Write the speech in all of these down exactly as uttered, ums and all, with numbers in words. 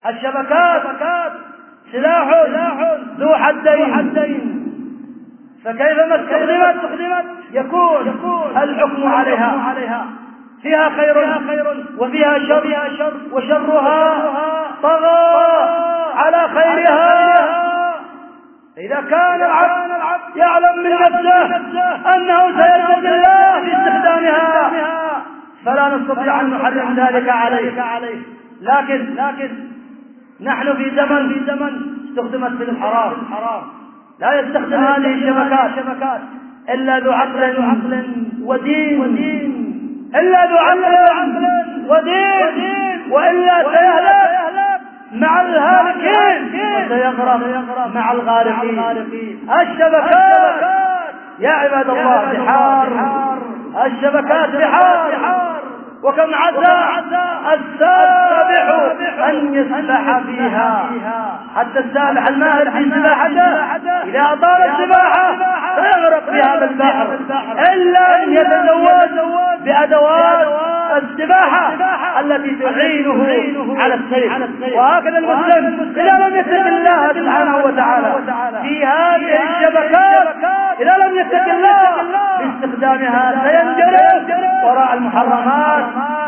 الشبكات سلاح ذو حدين، فكيفما استخدمت يكون الحكم عليها فيها خير وفيها شر، وشرها طغى على خيرها. إذا كان العبد يعلم من نفسه أنه سيتقي الله في استخدامها فلا نستطيع أن نحرم ذلك عليه. لكن نحن في زمن استخدمت في الحرام، لا يستخدم هذه الشبكات إلا ذو عقل ودين، إلا ذو عقل ودين، وإلا سيهلك مع الهالكين وسيغرق مع الغارقين. الشبكات يا عباد الله بحار، الشبكات بحار، وكم عسى السابح أن يسبح فيها، حتى السابح الماهر في سباحته إذا أطال السباحة فيغرق بها بالبحر، إلا أن يتزود بأدوات السباحة التي تعينه على السير. وهكذا المسلم إذا لم يتق الله سبحانه وتعالى في هذه الشبكات، إذا لم يتق الله باستخدامها سينجرف وراء المحرمات،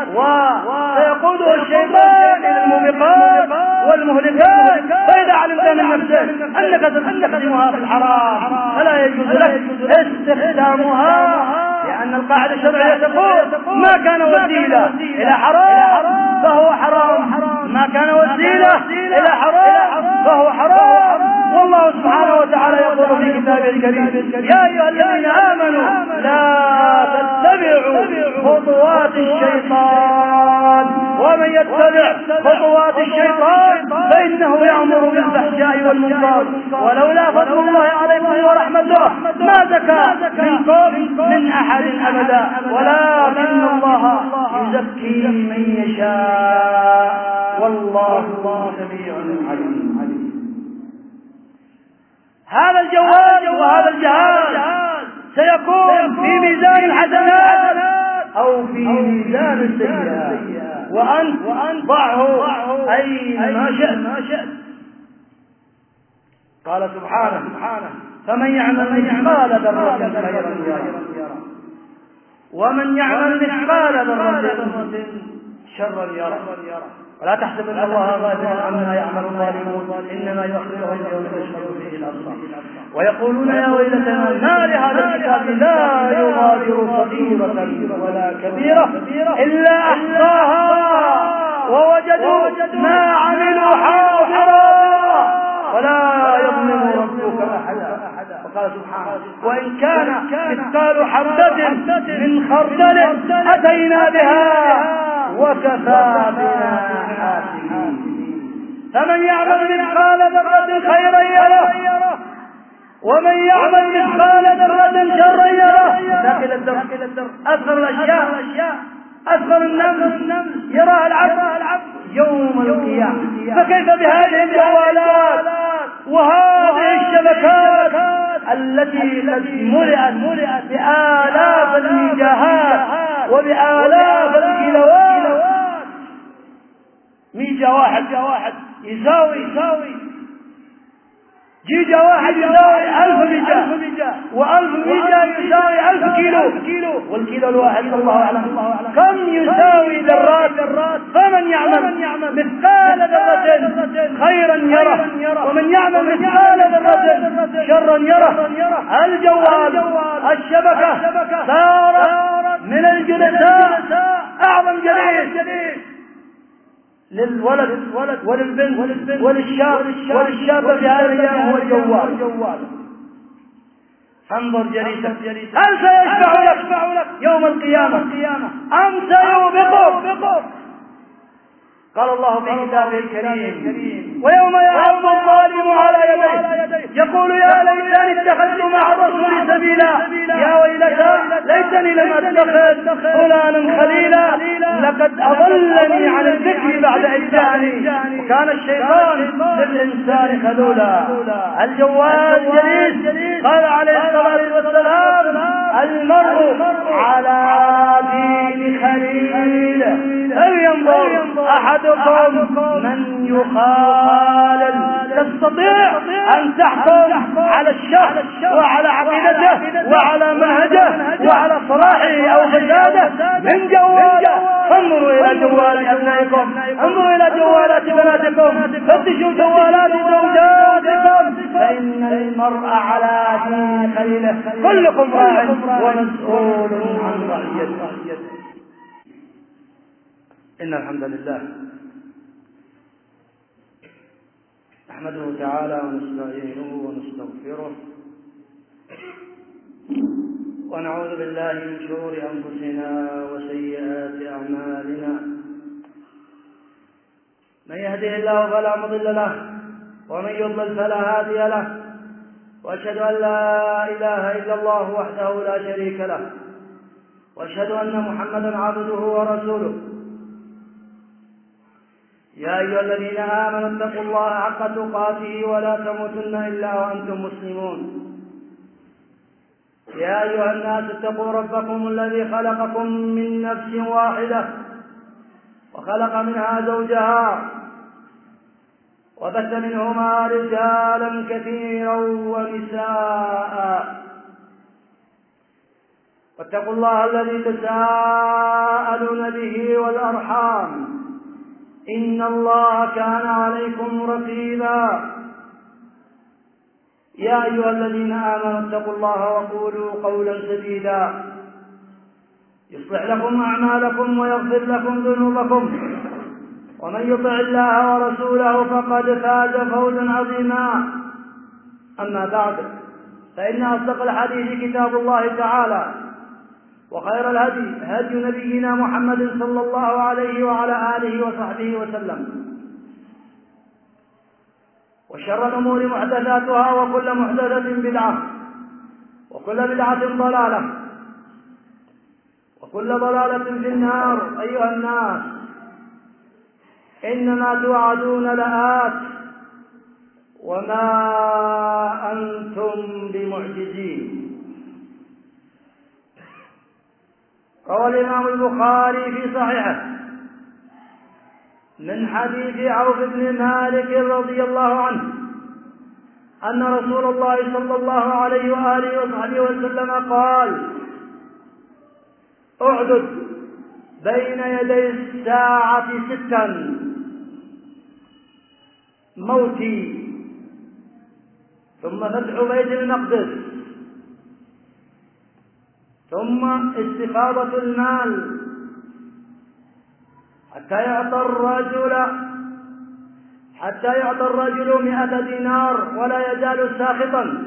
وسيقوده الشيطان إلى الموبقات والمهلكات. فإذا علمت من نفسك أنك ستستخدمها في الحرام فلا يجوز لك استخدامها، لأن القاعدة الشرعية تقول ما كان وسيلة إلى حرام فهو حرام، ما كان وسيلة إلى حرام فهو حرام. والله سبحانه وتعالى يقول في كتابه الكريم: يا أيها الذين آمنوا لا تتبعوا خطوات الشيطان، ومن يتبع خطوات الشيطان فإنه يأمر بالفحشاء والمنكر، ولولا فضل الله عليكم ورحمته ما زكى منكم من أحد أبدا، ولكن الله يزكي من يشاء والله سميع عليم. هذا الجوال وهذا الجهاز سيكون في ميزان الحسنات أو في ميزان السيئات، وأنت ضعه أينما شئت. قال سبحانه: فمن يعمل مثقال ذرة خيرا يره، ومن يعمل مثقال ذرة شرا يره. ولا تحسب ان الله غافلا عما يعمل الظالمون، انما يؤخرهم يوم تشخص فيه الابصار. ويقولون يا ويلتنا ما لهذا الكتاب لا يغادر صغيرة ولا كبيرة الا احصاها ووجدوا ما عملوا حاضرا ولا يظلم ربك احدا. وقال سبحانه: وان كان مثقال حبة من خردل اتينا بها وكفى بنا حاسبين. فمن يعمل مثقال ذرة خيرا يره، ومن يعمل مثقال ذرة شرا يره. داخل الدر أصغر الأشياء، أصغر النمل يراها العبد يوم القيامة، فكيف بهذه الجوالات وهذه الشبكات التي ملئت بآلاف الميجاهات وبآلاف الكيلوات. ميجا واحد يساوي جيجا واحد يساوي ألف ميجا، وألف ميجا يساوي ألف كيلو، والكيلو الواحد الله أعلم كم يساوي ذرات. فمن يعمل مثقال ذرة خيرا يره، ومن يعمل مثقال ذرة شرا يره. الجوال الشبكة صارت من الجلساء أعظم جليس للولد وللبنت وللشاب وللشابة في هذه الأيام هو الجوال. انظر جليسك، هل سيشفع لك يوم القيامة أم سيوبقك؟ قال الله في كتابه الكريم: ويوم يعض الظالم على يديه يقول يا ليتني اتخذت مع الرسول سبيلا، يا ويلتى ليتني لم اتخذ فلانا خليلا، لقد اضلني عن الذكر بعد إذ جاءني وكان الشيطان للانسان خذولا. الجوال جليس. قال عليه الصلاة والسلام: المرء على دين خليله، فلينظر أحدكم من يخالل. تستطيع أن تحكم على الشخص وعلى عقيدته وعلى منهجه وعلى صلاحه أو فساده من جواله. انظروا إلى جوالات أبنائكم، انظروا إلى جوالات بناتكم، فتشوا جوالات زوجاتكم، فإن المرء على دين خليله. كلكم راع ومسؤول عن رعيته. إن الحمد لله نحمده تعالى ونستعينه ونستغفره ونعوذ بالله من شرور أنفسنا وسيئات أعمالنا. من يهده الله فلا مضل له ومن يضلل فلا هادي له، وأشهد أن لا إله إلا الله وحده لا شريك له، وأشهد أن محمدا عبده ورسوله. يا أيها الذين آمنوا اتقوا الله حق تقاته ولا تموتن إلا وأنتم مسلمون. يا أيها الناس اتقوا ربكم الذي خلقكم من نفس واحدة وخلق منها زوجها وبث منهما رجالا كثيرا ونساء، واتقوا الله الذي تساءلون به والأرحام، إن الله كان عليكم رقيبا. يا أيها الذين آمنوا اتقوا الله وقولوا قولا سديدا يصلح لكم أعمالكم ويغفر لكم ذنوبكم، ومن يطع الله ورسوله فقد فاز فوزا عظيما. أما بعد، فإن أصدق الحديث كتاب الله تعالى، وخير الهدي هدي نبينا محمد صلى الله عليه وعلى آله وصحبه وسلم، وشر الأمور محدثاتها، وكل محدثة بدعة، وكل بدعة ضلالة، وكل ضلالة في النار. أيها الناس، إنما توعدون لآت وما أنتم بمعجزين. روى الإمام البخاري في صحيحه من حديث عوف بن مالك رضي الله عنه أن رسول الله صلى الله عليه وآله وصحبه وسلم قال: اعدد بين يدي الساعة ستا: موتي، ثم فتح بيت المقدس، ثم استفاضة المال حتى يعطى الرجل حتى يعطى الرجل مئة دينار ولا يزال ساخطا،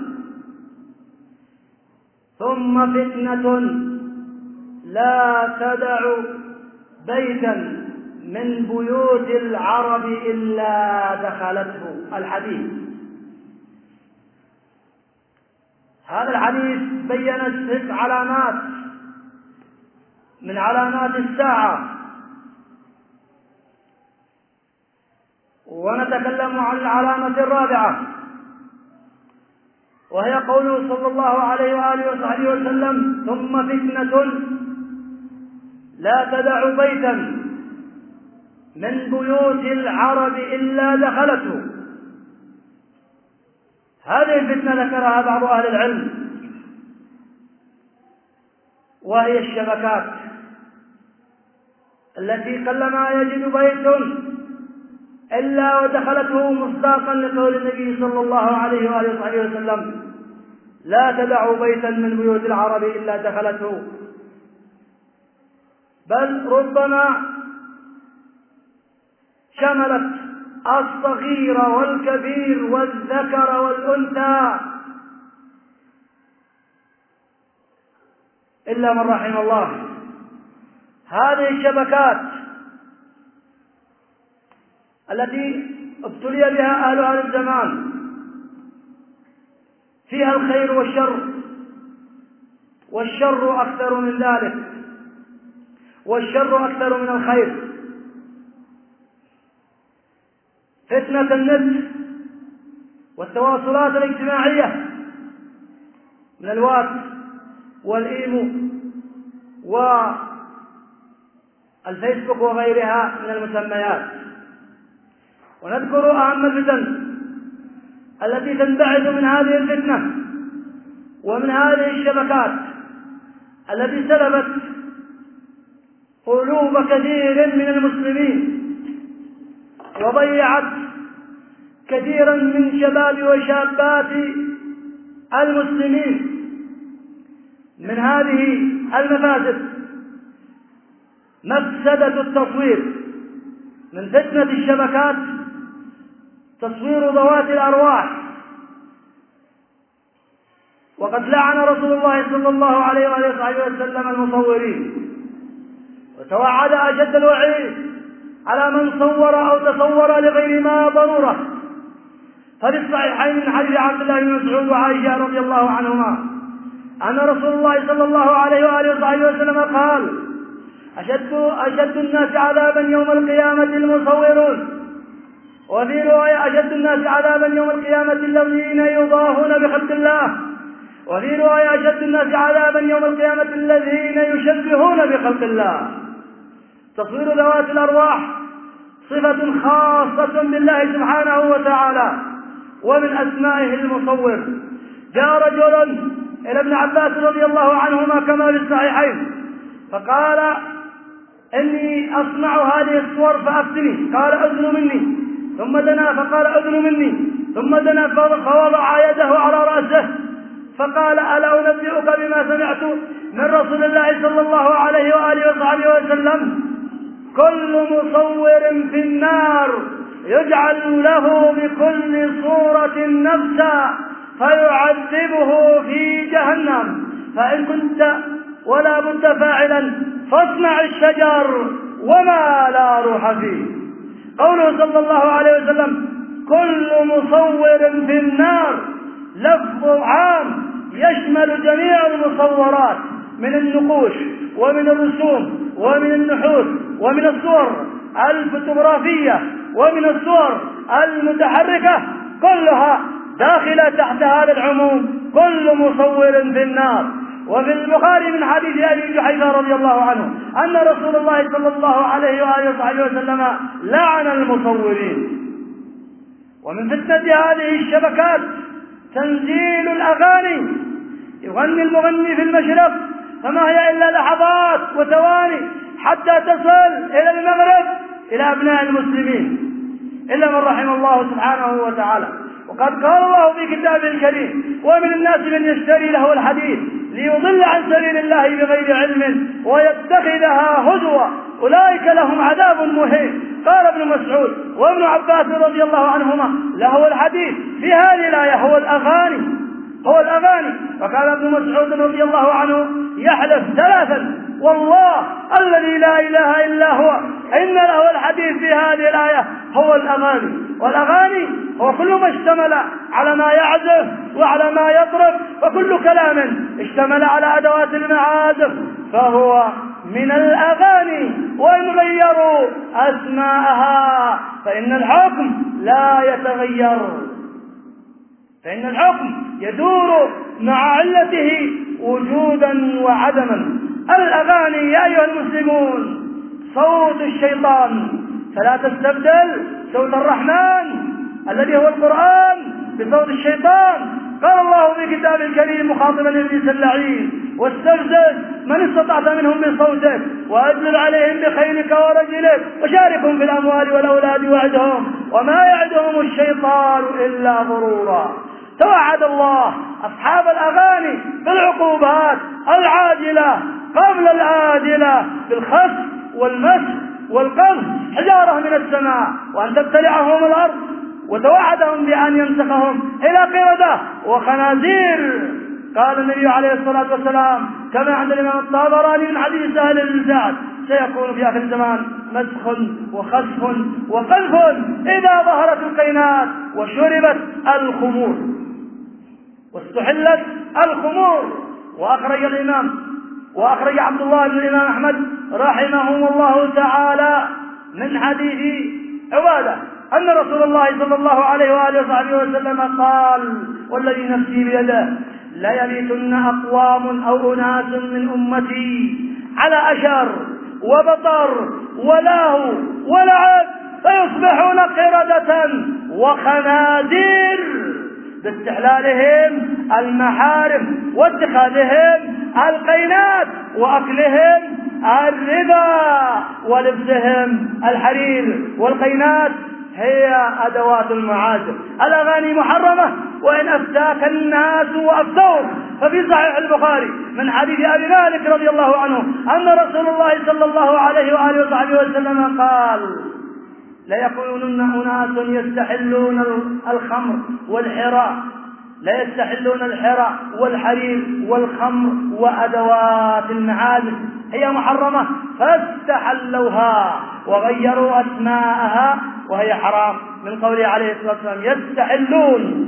ثم فتنة لا تدع بيتا من بيوت العرب إلا دخلته. الحديث. هذا الحديث بين ست علامات من علامات الساعة، ونتكلم عن العلامة الرابعة، وهي قوله صلى الله عليه وآله وصحبه وسلم: ثم فتنة لا تدع بيتا من بيوت العرب إلا دخلته. هذه الفتنة ذكرها بعض أهل العلم، وهي الشبكات التي قلما يجد بيت إلا ودخلته، مصداقا لقول النبي صلى الله عليه وآله وصحبه وسلم: لا تدعوا بيتا من بيوت العرب إلا دخلته. بل ربما شملت الصغير والكبير والذكر والأنثى إلا من رحم الله. هذه الشبكات التي ابتلي بها أهل هذا الزمان فيها الخير والشر، والشر أكثر من ذلك، والشر أكثر من الخير. فتنة النت والتواصلات الاجتماعية من الواتس والإيمو والفيسبوك وغيرها من المسميات. ونذكر أهم الفتن التي تنبعث من هذه الفتنة ومن هذه الشبكات التي سلبت قلوب كثير من المسلمين وضيعت كثيرا من شباب وشابات المسلمين. من هذه المفاسد مفسدة التصوير، من فتنة الشبكات تصوير ذوات الأرواح. وقد لعن رسول الله صلى الله عليه وآله وسلم المصورين، وتوعد أشد الوعيد على من صور أو تصور لغير ما ضرورة. ففي الصحيحين من حديث عبد الله بن مسعود وعائشة رضي الله عنهما أن رسول الله صلى الله عليه وآله وسلم قال: أشد أشد الناس عذابا يوم القيامة المصورون. وفي رواية: أشد الناس عذابا يوم القيامة الذين يضاهون بخلق الله. وفي رواية: أشد الناس عذابا يوم القيامة الذين يشبهون بخلق الله. تصوير ذوات الأرواح صفة خاصة بالله سبحانه وتعالى، ومن أسمائه المصور. جاء رجل إلى ابن عباس رضي الله عنهما كما في الصحيحين فقال: إني أصنع هذه الصور فأفتني. قال: أذن مني. ثم دنا فقال: أذن مني. ثم دنا فوضع يده على رأسه فقال: ألا أنبئك بما سمعت من رسول الله صلى الله عليه وآله وصحبه وسلم: كل مصور في النار يجعل له بكل صورة نفسا فيعذبه في جهنم، فإن كنت ولا بد فاعلا فاصنع الشجر وما لا روح فيه. قوله صلى الله عليه وسلم كل مصور في النار لفظ عام يشمل جميع المصورات من النقوش ومن الرسوم ومن النحوت ومن الصور الفوتوغرافية ومن الصور المتحركة، كلها داخلة تحت هذا العموم: كل مصور في النار. وفي البخاري من حديث أبي جحيفة رضي الله عنه أن رسول الله صلى الله عليه وآله وسلم لعن المصورين. ومن فتنة هذه الشبكات تنزيل الأغاني. يغني المغني في المشرق فما هي إلا لحظات وثواني حتى تصل إلى المغرب إلى أبناء المسلمين، إلا من رحم الله سبحانه وتعالى. وقد قال الله في كتابه الكريم: ومن الناس من يشتري له الحديث ليضل عن سبيل الله بغير علم ويتخذها هزوا أولئك لهم عذاب مهين. قال ابن مسعود وابن عباس رضي الله عنهما: له الحديث في هذه الآية هو الأغاني هو الأغاني. وقال ابن مسعود رضي الله عنه يحلف ثلاثا: والله الذي لا إله إلا هو إن له الحديث في هذه الآية هو الأغاني. والأغاني هو كل ما اشتمل على ما يعزف وعلى ما يضرب، وكل كلام اشتمل على أدوات المعازف فهو من الأغاني. وإن غيروا أسماءها فإن الحكم لا يتغير، فإن الحكم يدور مع علته وجودا وعدما. الأغاني يا أيها المسلمون صوت الشيطان، فلا تستبدل صوت الرحمن الذي هو القرآن بصوت الشيطان. قال الله في كتابه الكريم مخاطبا ابليس اللعين: واستفزز من استطعت منهم بصوتك واجلب عليهم بخيلك ورجلك وشاركهم في الأموال والأولاد وعدهم وما يعدهم الشيطان إلا غرورا. توعد الله أصحاب الأغاني بالعقوبات العاجلة قبل الآجلة بالخسف والمسخ والقذف حجارة من السماء وأن تبتلعهم الأرض، وتوعدهم بأن ينسخهم إلى قردة وخنازير. قال النبي عليه الصلاة والسلام كما عند الإمام الطبراني من حديث سهل بن سعد: سيكون في آخر الزمان مسخ وخسف وقذف إذا ظهرت القينات وشربت الخمور واستحلت الخمور. وأخرج الإمام وأخرج عبد الله بن الإمام أحمد رحمه الله تعالى من حديث عبادة أن رسول الله صلى الله عليه وآله وصحبه وسلم قال: والذي نفسي بيده ليبيتن أقوام أو أناس من أمتي على أشر وبطر ولهو ولعب فيصبحون قردة وخنازير باستحلالهم المحارم واتخاذهم القينات وأكلهم الربا ولبسهم الحرير. والقينات هي أدوات المعازف. الأغاني محرمة وإن أفتاك الناس وأفتوك. ففي صحيح البخاري من حديث أبي مالك رضي الله عنه أن رسول الله صلى الله عليه وآله وصحبه وسلم قال: ليكونن أناس يستحلون الخمر والحراء لا يستحلون الحراء والحرير والخمر وأدوات المعازف هي محرمة فاستحلوها وغيروا أسماءها وهي حرام، من قوله عليه الصلاة والسلام: يستحلون.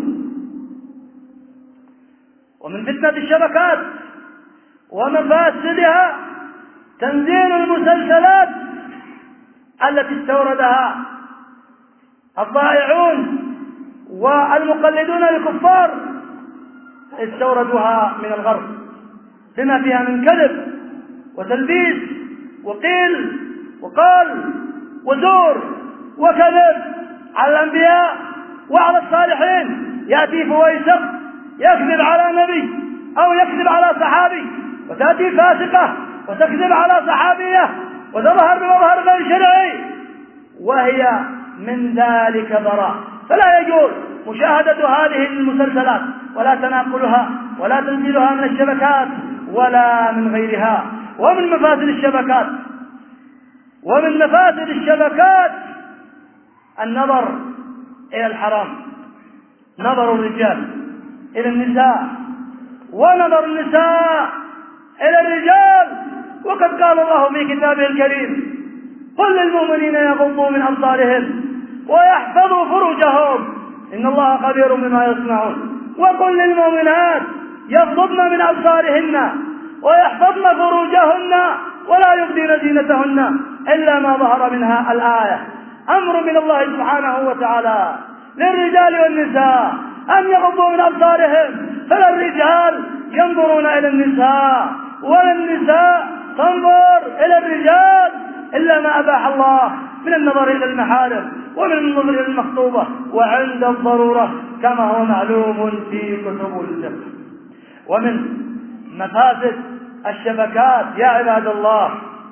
ومن فتنة الشبكات ومفاسدها تنزيل المسلسلات التي استوردها الضائعون والمقلدون للكفار، استوردوها من الغرب بما فيها من كذب وتلبيس وقيل وقال وزور وكذب على الأنبياء وعلى الصالحين. يأتي فويسق يكذب على نبي أو يكذب على صحابي، وتأتي فاسقة وتكذب على صحابية وتظهر بمظهر غير شرعي وهي من ذلك براء. فلا يجوز مشاهدة هذه المسلسلات ولا تناقلها ولا تنزيلها من الشبكات ولا من غيرها. ومن مفاسد الشبكات ومن مفاسد الشبكات النظر إلى الحرام، نظر الرجال إلى النساء ونظر النساء إلى الرجال. وقد قال الله في كتابه الكريم: قل للمؤمنين يغضوا من أبصارهم ويحفظوا فروجهم إن الله خبير بما يصنعون. وقل للمؤمنات يغضضن من أبصارهن ويحفظن فروجهن ولا يبدين زينتهن إلا ما ظهر منها. الآية أمر من الله سبحانه وتعالى للرجال والنساء أن يغضوا من أبصارهم، فلا الرجال ينظرون إلى النساء ولا النساء تنظر إلى الرجال إلا ما أباح الله من النظر إلى المحارم ومن النظر إلى المخطوبة وعند الضرورة كما هو معلوم في كتب الفقه. ومن مفاسد الشبكات يا عباد الله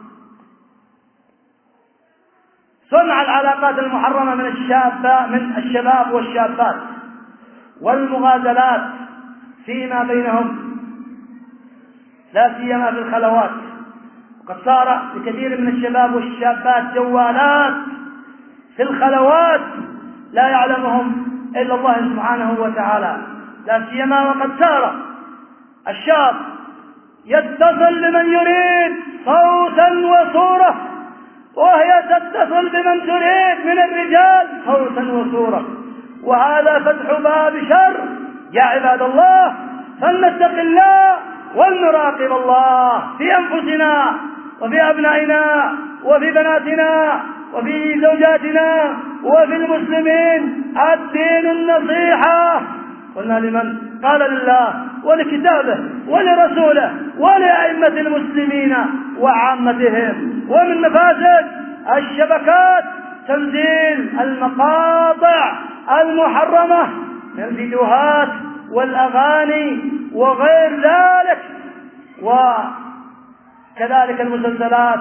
صنع العلاقات المحرمة من الشاب من الشباب والشابات والمغازلات فيما بينهم لا سيما في الخلوات. وقد صار لكثير من الشباب والشابات جوالات في الخلوات لا يعلمهم إلا الله سبحانه وتعالى، لا سيما وقد صار الشاب يتصل بمن يريد صوتا وصورة وهي تتصل بمن تريد من الرجال صوتا وصورة، وهذا فتح باب شر. يا عباد الله فلنتق الله ولنراقب الله في أنفسنا وفي أبنائنا وفي بناتنا وفي زوجاتنا وفي المسلمين. الدين النصيحة. قلنا لمن؟ قال لله ولكتابه ولرسوله ولأئمة المسلمين وعامتهم. ومن مفاسد الشبكات تنزيل المقاطع المحرمة من الفيديوهات والأغاني وغير ذلك، وكذلك المسلسلات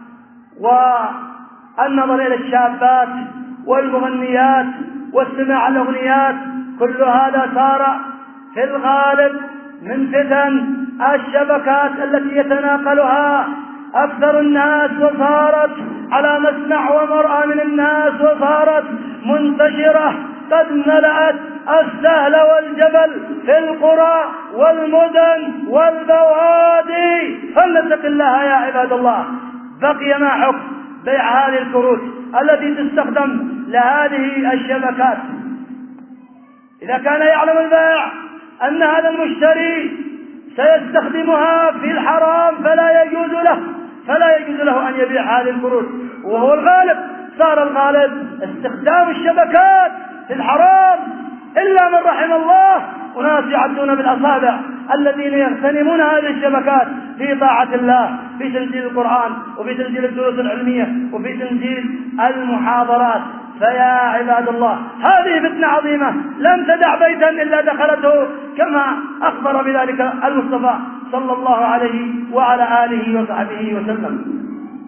والنظر إلى الشابات والمغنيات واستماع الأغنيات. كل هذا صار في الغالب من فتن الشبكات التي يتناقلها أكثر الناس، وصارت على مسمع ومرأى من الناس، وصارت منتشرة قد ملأت السهل والجبل في القرى والمدن والبوادي. فلنتق الله يا عباد الله. بقي ما حكم بيع هذه الكروت التي تستخدم لهذه الشبكات؟ إذا كان يعلم البائع أن هذا المشتري سيستخدمها في الحرام فلا يجوز له فلا يجوز له أن يبيع هذه الكروت، وهو الغالب. صار الغالب استخدام الشبكات في الحرام إلا من رحم الله أناس يعدون بالأصابع الذين يغتنمون هذه الشبكات في طاعة الله، في تنزيل القرآن وفي تنزيل الدروس العلمية وفي تنزيل المحاضرات. فيا عباد الله، هذه فتنة عظيمة لم تدع بيتا إلا دخلته، كما أخبر بذلك المصطفى صلى الله عليه وعلى آله وصحبه وسلم.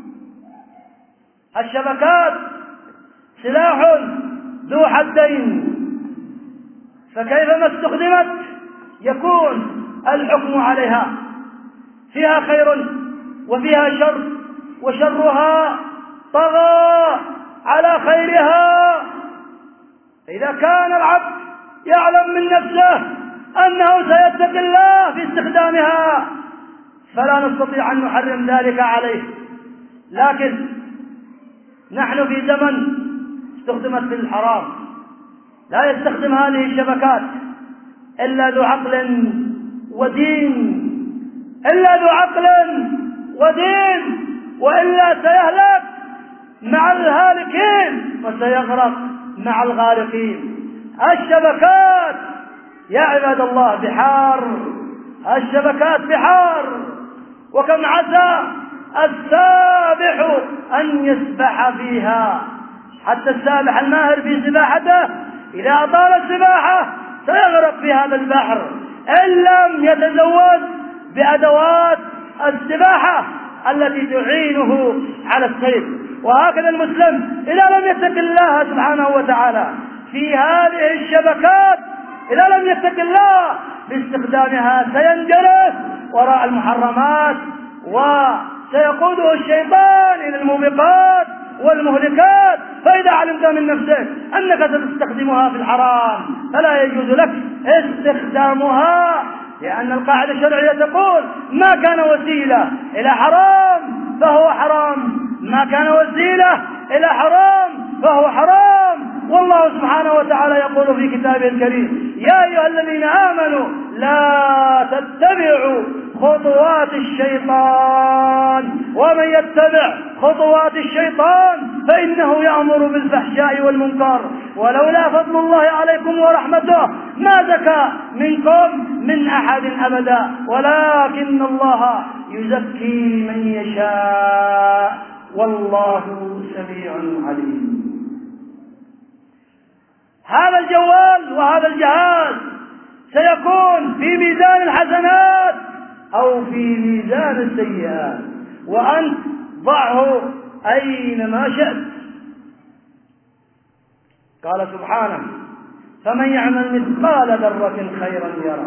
الشبكات سلاح ذو حدين، فكيفما استخدمت يكون الحكم عليها، فيها خير وفيها شر، وشرها طغى على خيرها. إذا كان العبد يعلم من نفسه أنه سيتقي الله في استخدامها فلا نستطيع أن نحرم ذلك عليه. لكن نحن في زمن استخدمت في الحرام، لا يستخدم هذه الشبكات إلا ذو عقل ودين، إلا ذو عقل ودين، وإلا سيهلك مع الهالكين وسيغرق مع الغارقين. الشبكات يا عباد الله بحار، الشبكات بحار، وكم عسى السابح أن يسبح فيها. حتى السابح الماهر في سباحته إذا أطال السباحة سيغرق في هذا البحر إن لم يتزود بأدوات السباحة التي تعينه على السير. وهكذا المسلم إذا لم يتق الله سبحانه وتعالى في هذه الشبكات، إذا لم يتق الله باستخدامها سينجرف وراء المحرمات، وسيقوده الشيطان إلى الموبقات والمهلكات. فإذا علمت من نفسك أنك ستستخدمها في الحرام فلا يجوز لك استخدامها، لأن القاعدة الشرعية تقول ما كان وسيلة إلى حرام فهو حرام، ما كان وسيلة إلى حرام فهو حرام. والله سبحانه وتعالى يقول في كتابه الكريم: يا أيها الذين آمنوا لا تتبعوا خطوات الشيطان ومن يتبع خطوات الشيطان فإنه يأمر بالفحشاء والمنكر ولولا فضل الله عليكم ورحمته ما زكى منكم من أحد أبدا ولكن الله يزكي من يشاء والله سميع عليم. هذا الجوال وهذا الجهاز سيكون في ميزان الحسنات أو في ميزان السيئات، وأنت ضعه أينما شئت. قال سبحانه: فمن يعمل مثقال ذرة خيرا يره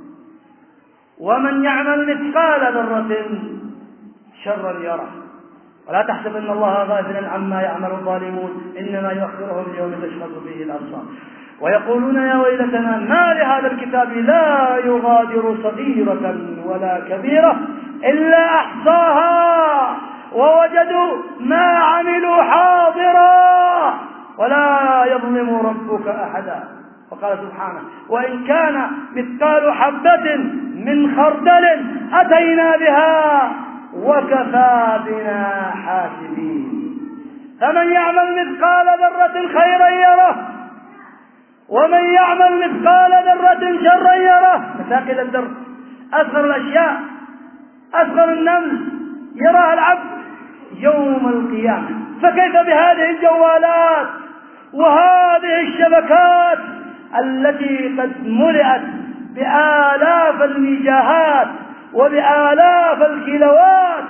ومن يعمل مثقال ذرة شرا يره ولا تحسبن الله غافلا عما يعمل الظالمون إنما يؤخرهم ليوم تشخص فيه الأبصار ويقولون يا ويلتنا ما لهذا الكتاب لا يغادر صغيرة ولا كبيرة إلا أحصاها ووجدوا ما عملوا حاضرا ولا يظلم ربك أحدا. وقال سبحانه: وإن كان مثقال حبة من خردل أتينا بها وكفى بنا حاسبين. فمن يعمل مثقال ذرة خيرا يره ومن يعمل مثقال ذرة شرا يره. مثاقل الذر أصغر الأشياء، أصغر النمل يراها العبد يوم القيامة، فكيف بهذه الجوالات وهذه الشبكات التي قد ملئت بآلاف الميجاهات وبآلاف الكيلوات.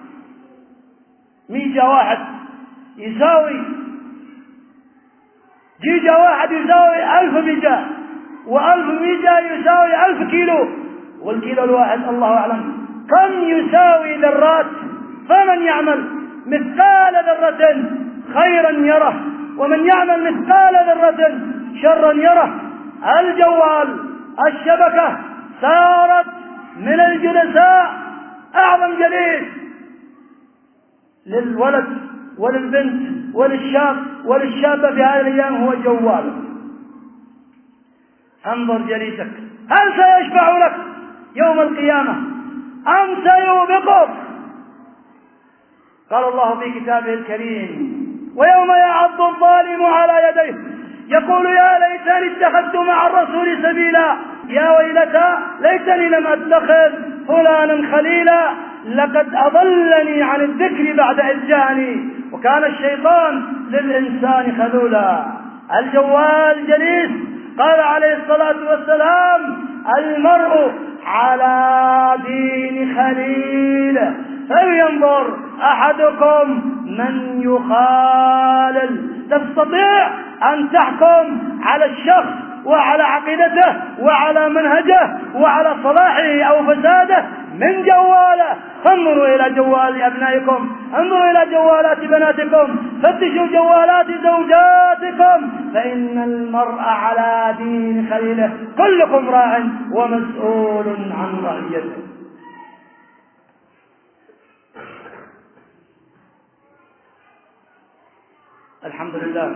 ميجا واحد يساوي جيجا واحد يساوي ألف ميجا، وألف ميجا يساوي ألف كيلو، والكيلو الواحد الله أعلم كم يساوي ذرات. فمن يعمل مثقال ذرة خيرا يره ومن يعمل مثقال ذرة شرا يره. الجوال الشبكة صارت من الجلساء أعظم جليس للولد وللبنت وللشاب وللشابة في هذه الأيام هو الجوال. انظر جليسك هل سيشفع لك يوم القيامة أم سيوبقك؟ قال الله في كتابه الكريم: ويوم يعض الظالم على يديه يقول يا ليتني اتخذت مع الرسول سبيلا يا ويلتى ليتني لم أتخذ فلانا خليلا لقد أضلني عن الذكر بعد إذ جاءني وكان الشيطان للإنسان خذولا. الجوال جليس. قال عليه الصلاة والسلام المرء على دين خليله فلينظر أحدكم من يخالل. تستطيع أن تحكم على الشخص وعلى عقيدته وعلى منهجه وعلى صلاحه أو فساده من جواله. انظروا إلى جوال أبنائكم، انظروا إلى جوالات بناتكم، فتشوا جوالات زوجاتكم، فإن المرء على دين خليله. كلكم راع ومسؤول عن رعيته. الحمد لله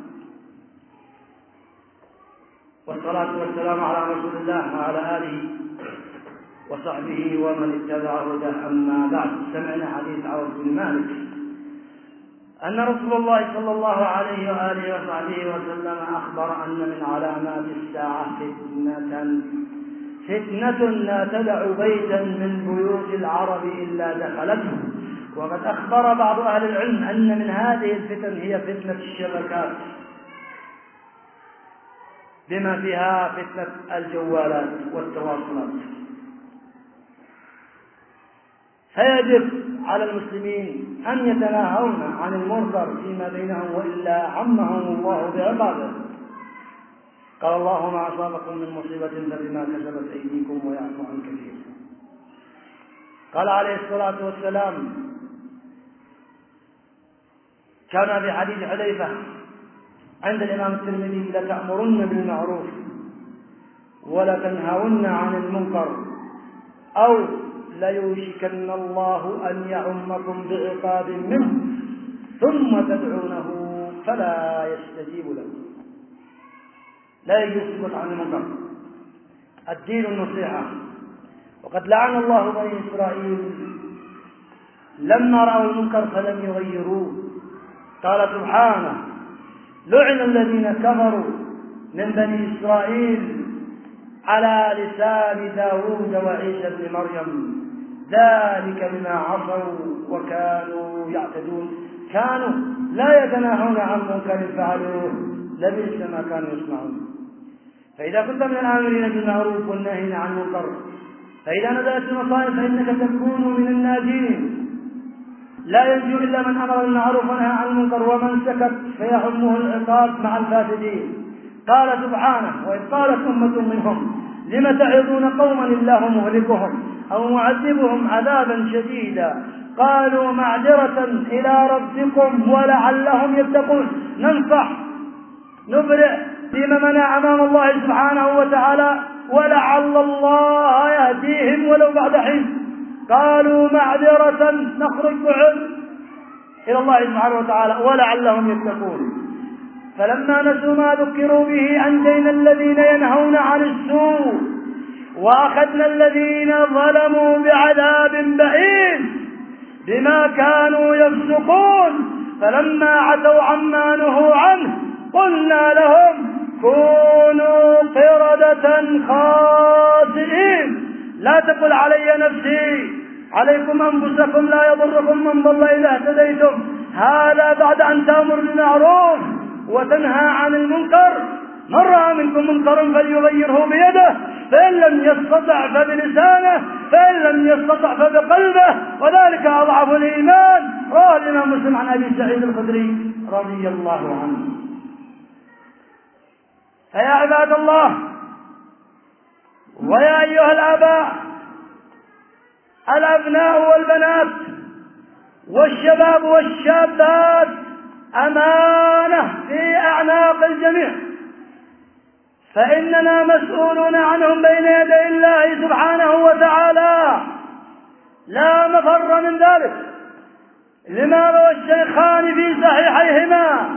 والصلاة والسلام على رسول الله وعلى آله وصحبه ومن اتبع هداه. أما بعد، سمعنا حديث عوف بن مالك أن رسول الله صلى الله عليه وآله وصحبه وسلم أخبر أن من علامات الساعة فتنة فتنة لا تدع بيتا من بيوت العرب إلا دخلته. وقد أخبر بعض أهل العلم أن من هذه الفتن هي فتنة الشبكات بما فيها فتنة الجوالات والتواصلات. فيجب على المسلمين أن يتناهون عن المنكر فيما بينهم وإلا عمهم الله بعقابه. قال الله ما أصابكم من مصيبة فبما كسبت أيديكم ويعفو عن كثير. قال عليه الصلاة والسلام كان في حديث حذيفة عند الإمام الترمذي لتأمرن بالمعروف ولتنهون عن المنكر أو ليوشكن الله أن يعمكم بعقاب منه ثم تدعونه فلا يستجيب له. لا يجوز السكوت عن المنكر. الدين النصيحة. وقد لعن الله بني إسرائيل لما رأوا المنكر فلم يغيروه. قال سبحانه لعن الذين كفروا من بني إسرائيل على لسان داود وعيسى بن مريم ذلك بما عصوا وكانوا يعتدون. كانوا لا يتناهون عن منكر فعلوه لبئس ما كانوا يصنعون. فإذا كنت من الآمرين بالمعروف والناهين عن المنكر فإذا نزلت المصائب فإنك تكون من الناجين. لا ينجو إلا من أمر بالمعروف ونهى عن المنكر ومن سكت فيحمه العقاب مع الفاسدين. قال سبحانه وإذ قالت أمة منهم لم تعظون قوما الله مهلكهم أو معذبهم عذابا شديدا قالوا معذرة إلى ربكم ولعلهم يتقون. ننصح نبرئ فيما منع أمام الله سبحانه وتعالى ولعل الله يهديهم ولو بعد حين. قالوا معذرة نخرج بعد إلى الله سبحانه وتعالى ولعلهم يتقون. فلما نسوا ما ذكروا به أنجينا الذين ينهون عن السوء وأخذنا الذين ظلموا بعذاب بئيس بما كانوا يفسقون. فلما عتوا عما نهوا عنه قلنا لهم كونوا قردة خاسئين. لا تقل علي نفسي عليكم أنفسكم لا يضركم من ضل إذا اهتديتم. هذا بعد أن تأمر بالمعروف وتنهى عن المنكر. من رأى منكم منكرا فليغيره بيده فإن لم يستطع فبلسانه فإن لم يستطع فبقلبه وذلك أضعف الإيمان. رواه الإمام مسلم عن أبي سعيد الخدري رضي الله عنه. فيا عباد الله ويا أيها الآباء الأبناء والبنات والشباب والشابات أمانة في أعناق الجميع فإننا مسؤولون عنهم بين يدي الله سبحانه وتعالى لا مفر من ذلك. لما روى الشيخان في صحيحيهما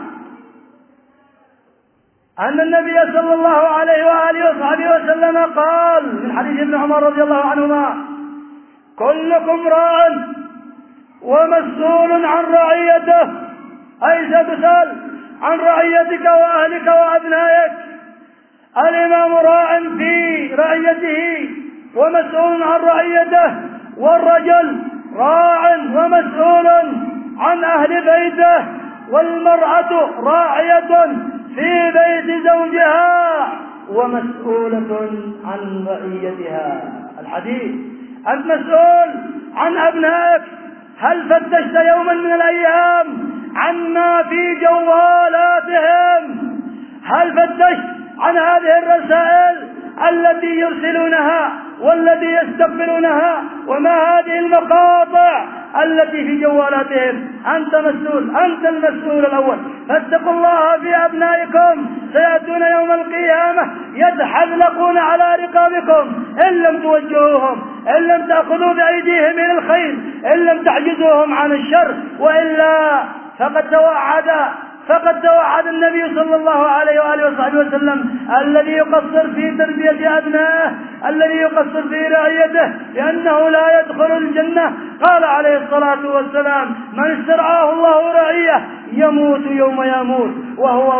أن النبي صلى الله عليه وآله وصحبه وسلم قال من حديث ابن عمر رضي الله عنهما كلكم راع ومسؤول عن رعيته. أي ستسأل عن رعيتك وأهلك وأبنائك. الإمام راع في رعيته ومسؤول عن رعيته، والرجل راع ومسؤول عن أهل بيته، والمرأة راعية في بيت زوجها ومسؤولة عن رعيتها. الحديث: أنت مسؤول عن أبنائك، هل فتشت يوما من الأيام عما في جوالاتهم؟ هل فتشت عن هذه الرسائل التي يرسلونها والتي يستقبلونها، وما هذه المقاطع التي في جوالاتهم؟ أنت مسؤول، أنت المسؤول الأول. فاتقوا الله في أبنائكم، سيأتون يوم القيامة يتحلقون على رقابكم إن لم توجهوهم، إن لم تأخذوا بأيديهم إلى الخير، إن لم تحجزوهم عن الشر، وإلا فقد توعد فقد توعد النبي صلى الله عليه وآله وصحبه وسلم: الذي يقصر في تربية أبنائه، الذي يقصر في رعيته، لأنه لا يدخل الجنة. قال عليه الصلاة والسلام: من استرعاه الله رعية يموت يوم يموت وهو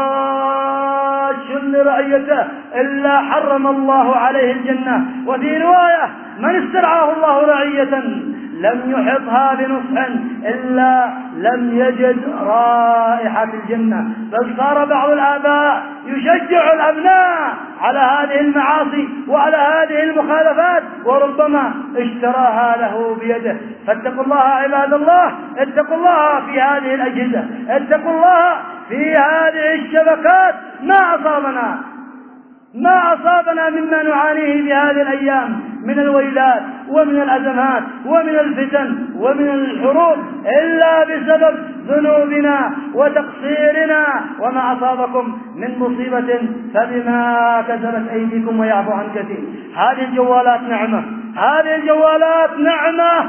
غاش لرعيته إلا حرم الله عليه الجنة. وفي رواية: من استرعاه الله رعية لم يحطها بنصح إلا لم يجد رائحة الجنة. بل صار بعض الآباء يشجع الأبناء على هذه المعاصي وعلى هذه المخالفات، وربما اشتراها له بيده. فاتقوا الله عباد الله، اتقوا الله في هذه الأجهزة، اتقوا الله في هذه الشبكات. ما أصابنا ما أصابنا مما نعانيه في هذه الأيام من الويلات ومن الأزمات ومن الفتن ومن الحروب إلا بسبب ذنوبنا وتقصيرنا. وما أصابكم من مصيبة فبما كسبت أيديكم ويعفو عن كثير. هذه الجوالات نعمة، هذه الجوالات نعمة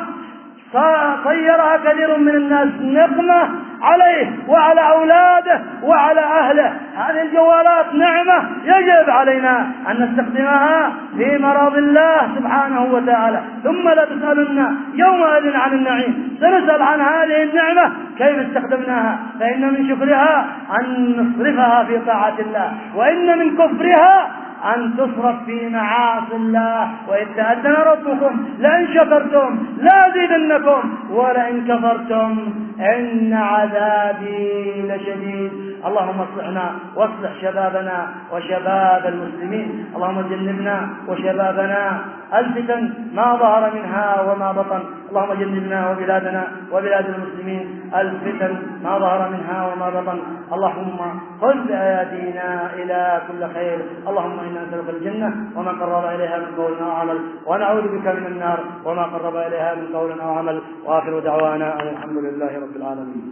صيرها كثير من الناس نقمة عليه وعلى أولاده وعلى أهله. هذه الجوالات نعمة يجب علينا أن نستخدمها في مرض الله سبحانه وتعالى. ثم لا تسألن يومئذ عن النعيم، سنسأل عن هذه النعمة كيف استخدمناها. فإن من شكرها أن نصرفها في طاعة الله، وإن من كفرها أن تصرف في معاصي الله. وإذ تأذن ربكم لئن شكرتم لأزيدنكم ولئن كفرتم إن عذابي لشديد. اللهم اصلحنا واصلح شبابنا وشباب المسلمين. اللهم جنبنا وشبابنا الفتن ما ظهر منها وما بطن. اللهم جنبنا وبلادنا وبلاد المسلمين الفتن ما ظهر منها وما بطن. اللهم خذ بأيدينا إلى كل خير. اللهم إنا نسألك الجنة وما قرب إليها من قول أو عمل، ونعوذ بك من النار وما قرب إليها من قول أو عمل. وآخر دعوانا أن الحمد لله رب العالمين.